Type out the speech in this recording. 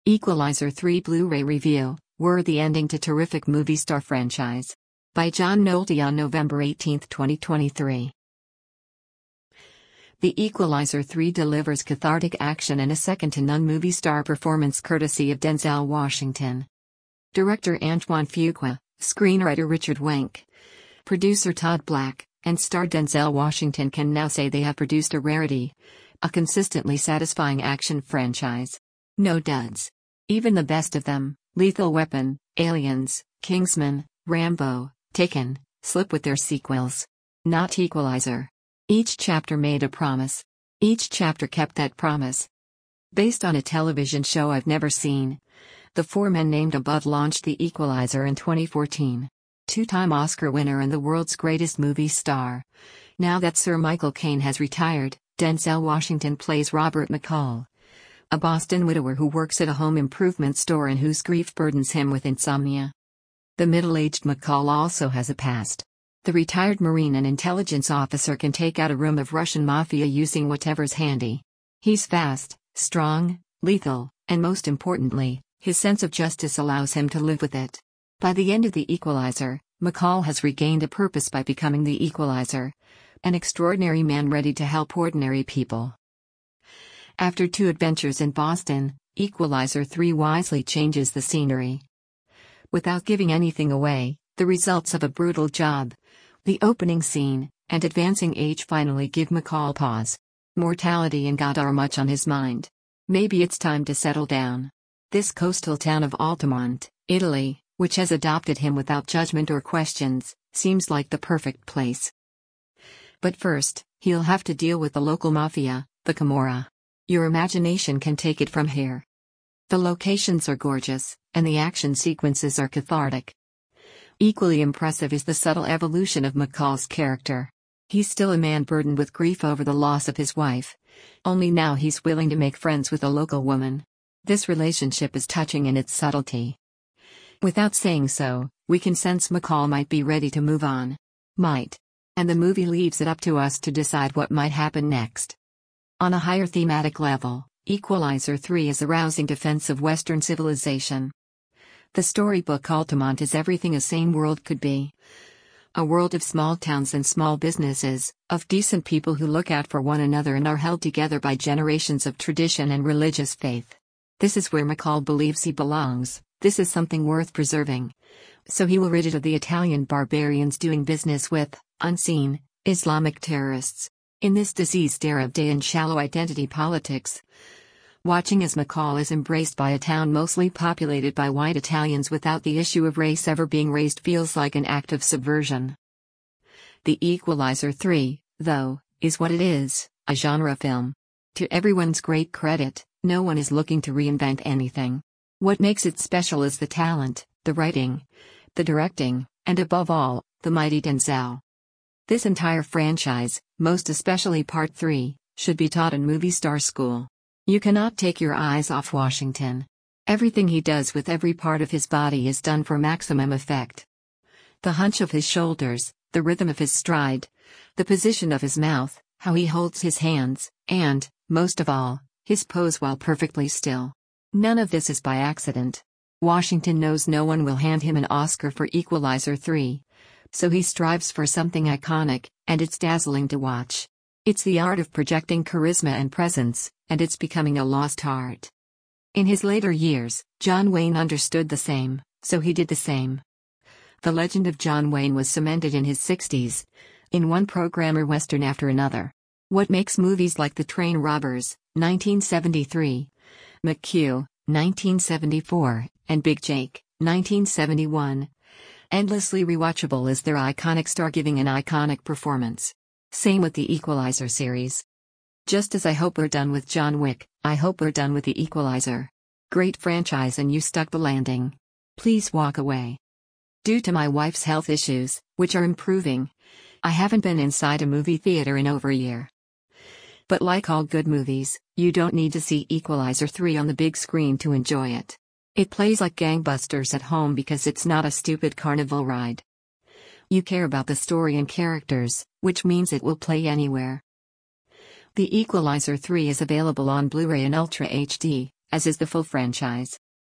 Equalizer 3 Blu-ray Review, Worthy Ending to Terrific Movie Star Franchise. By John Nolte on November 18, 2023. The Equalizer 3 delivers cathartic action and a second-to-none movie star performance courtesy of Denzel Washington. Director Antoine Fuqua, screenwriter Richard Wenk, producer Todd Black, and star Denzel Washington can now say they have produced a rarity. A consistently satisfying action franchise. No duds. Even the best of them, Lethal Weapon, Aliens, Kingsman, Rambo, Taken, slip with their sequels. Not Equalizer. Each chapter made a promise. Each chapter kept that promise. Based on a television show I've never seen, the four men named above launched The Equalizer in 2014. Two-time Oscar winner and the world's greatest movie star. Now that Sir Michael Caine has retired, Denzel Washington plays Robert McCall, a Boston widower who works at a home improvement store and whose grief burdens him with insomnia. The middle-aged McCall also has a past. The retired Marine and intelligence officer can take out a room of Russian mafia using whatever's handy. He's fast, strong, lethal, and most importantly, his sense of justice allows him to live with it. By the end of The Equalizer, McCall has regained a purpose by becoming the Equalizer, an extraordinary man ready to help ordinary people. After two adventures in Boston, Equalizer 3 wisely changes the scenery. Without giving anything away, the results of a brutal job, the opening scene, and advancing age finally give McCall pause. Mortality and God are much on his mind. Maybe it's time to settle down. This coastal town of Altamont, Italy, which has adopted him without judgment or questions, seems like the perfect place. But first, he'll have to deal with the local mafia, the Camorra. Your imagination can take it from here. The locations are gorgeous, and the action sequences are cathartic. Equally impressive is the subtle evolution of McCall's character. He's still a man burdened with grief over the loss of his wife. Only now he's willing to make friends with a local woman. This relationship is touching in its subtlety. Without saying so, we can sense McCall might be ready to move on. Might. And the movie leaves it up to us to decide what might happen next. On a higher thematic level, Equalizer 3 is a rousing defense of Western civilization. The storybook Altamont is everything a sane world could be. A world of small towns and small businesses, of decent people who look out for one another and are held together by generations of tradition and religious faith. This is where McCall believes he belongs. This is something worth preserving. So he will rid it of the Italian barbarians doing business with, unseen, Islamic terrorists. In this diseased era of day and shallow identity politics, watching as McCall is embraced by a town mostly populated by white Italians without the issue of race ever being raised feels like an act of subversion. The Equalizer 3, though, is what it is, a genre film. To everyone's great credit, no one is looking to reinvent anything. What makes it special is the talent, the writing, the directing, and above all, the mighty Denzel. This entire franchise, most especially Part 3, should be taught in movie star school. You cannot take your eyes off Washington. Everything he does with every part of his body is done for maximum effect. The hunch of his shoulders, the rhythm of his stride, the position of his mouth, how he holds his hands, and, most of all, his pose while perfectly still. None of this is by accident. Washington knows no one will hand him an Oscar for Equalizer 3. So he strives for something iconic, and it's dazzling to watch. It's the art of projecting charisma and presence, and it's becoming a lost art. In his later years, John Wayne understood the same, so he did the same. The legend of John Wayne was cemented in his 60s, in one programmer western after another. What makes movies like The Train Robbers, 1973, McHugh, 1974, and Big Jake, 1971, endlessly rewatchable is their iconic star giving an iconic performance. Same with the Equalizer series. Just as I hope we're done with John Wick, I hope we're done with the Equalizer. Great franchise and you stuck the landing. Please walk away. Due to my wife's health issues, which are improving, I haven't been inside a movie theater in over a year. But like all good movies, you don't need to see Equalizer 3 on the big screen to enjoy it. It plays like gangbusters at home because it's not a stupid carnival ride. You care about the story and characters, which means it will play anywhere. The Equalizer 3 is available on Blu-ray in Ultra HD, as is the full franchise.